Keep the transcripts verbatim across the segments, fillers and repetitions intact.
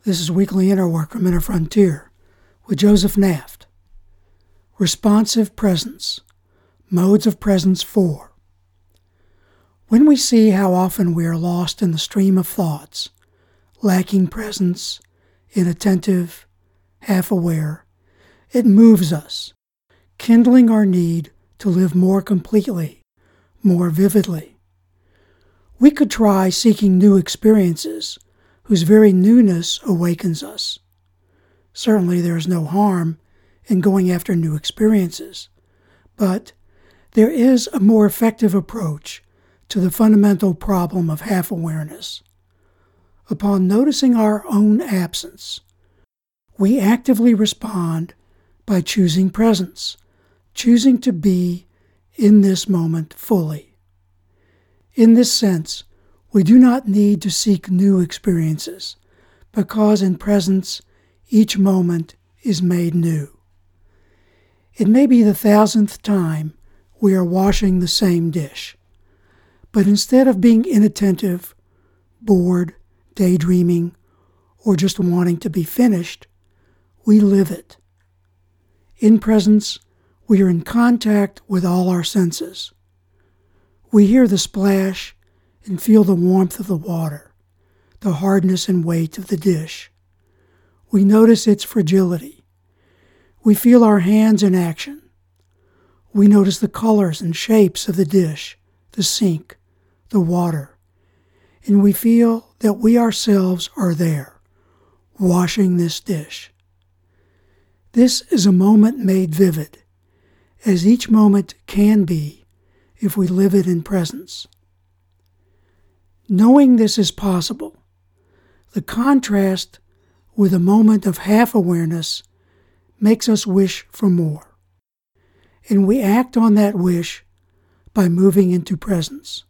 This is Weekly Inner Work from Inner Frontier with Joseph Naft. Responsive Presence, Modes of Presence four. When we see how often we are lost in the stream of thoughts, lacking presence, inattentive, half-aware, it moves us, kindling our need to live more completely, more vividly. We could try seeking new experiences whose very newness awakens us. Certainly there is no harm in going after new experiences, but there is a more effective approach to the fundamental problem of half-awareness. Upon noticing our own absence, we actively respond by choosing presence, choosing to be in this moment fully. In this sense, we do not need to seek new experiences, because in presence, each moment is made new. It may be the thousandth time we are washing the same dish, but instead of being inattentive, bored, daydreaming, or just wanting to be finished, we live it. In presence, we are in contact with all our senses. We hear the splash and feel the warmth of the water, the hardness and weight of the dish. We notice its fragility. We feel our hands in action. We notice the colors and shapes of the dish, the sink, the water, and we feel that we ourselves are there, washing this dish. This is a moment made vivid, as each moment can be if we live it in presence. Knowing this is possible, the contrast with a moment of half-awareness makes us wish for more, and we act on that wish by moving into presence.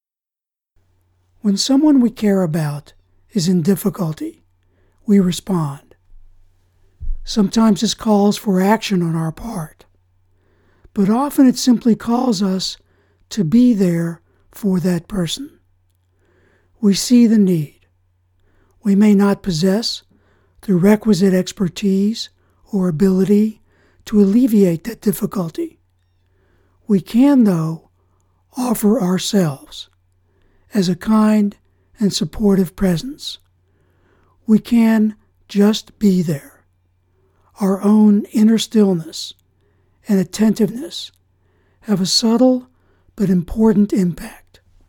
When someone we care about is in difficulty, we respond. Sometimes this calls for action on our part, but often it simply calls us to be there for that person. We see the need. We may not possess the requisite expertise or ability to alleviate that difficulty. We can, though, offer ourselves as a kind and supportive presence. We can just be there. Our own inner stillness and attentiveness have a subtle but important impact.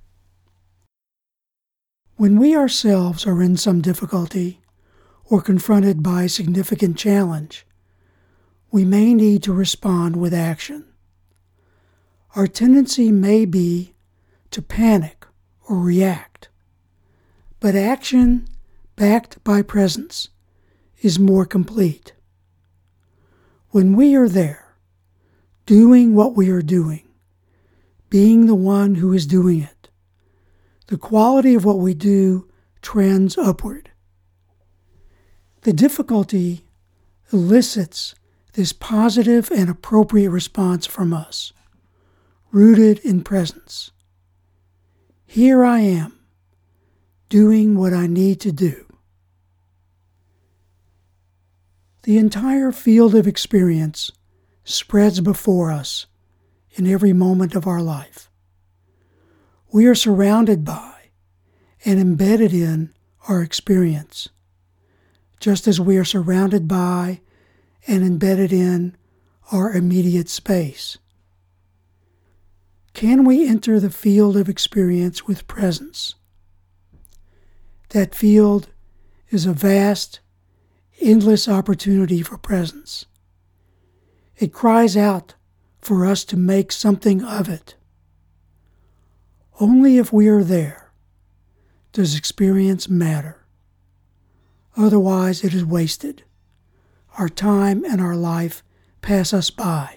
When we ourselves are in some difficulty or confronted by a significant challenge, we may need to respond with action. Our tendency may be to panic or react, but action backed by presence is more complete. When we are there, doing what we are doing, being the one who is doing it, the quality of what we do trends upward. The difficulty elicits this positive and appropriate response from us, rooted in presence. Here I am, doing what I need to do. The entire field of experience spreads before us in every moment of our life. We are surrounded by and embedded in our experience, just as we are surrounded by and embedded in our immediate space. Can we enter the field of experience with presence? That field is a vast, endless opportunity for presence. It cries out for us to make something of it. Only if we are there does experience matter. Otherwise, it is wasted. Our time and our life pass us by.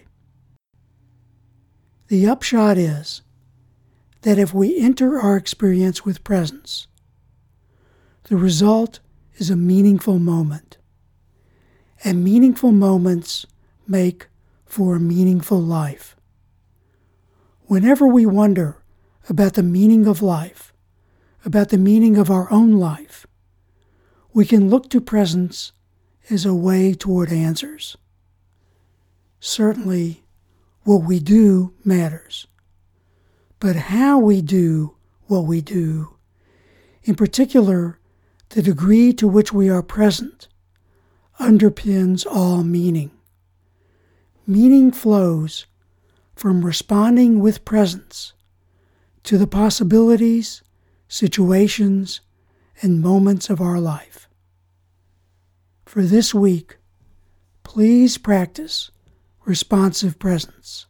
The upshot is that if we enter our experience with presence, the result is a meaningful moment. And meaningful moments make for a meaningful life. Whenever we wonder about the meaning of life, about the meaning of our own life, we can look to presence as a way toward answers. Certainly, what we do matters, but how we do what we do, in particular, the degree to which we are present, underpins all meaning. Meaning flows from responding with presence to the possibilities, situations, and moments of our life. For this week, please practice responsive presence.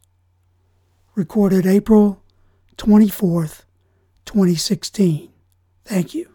Recorded April twenty-fourth, twenty sixteen. Thank you.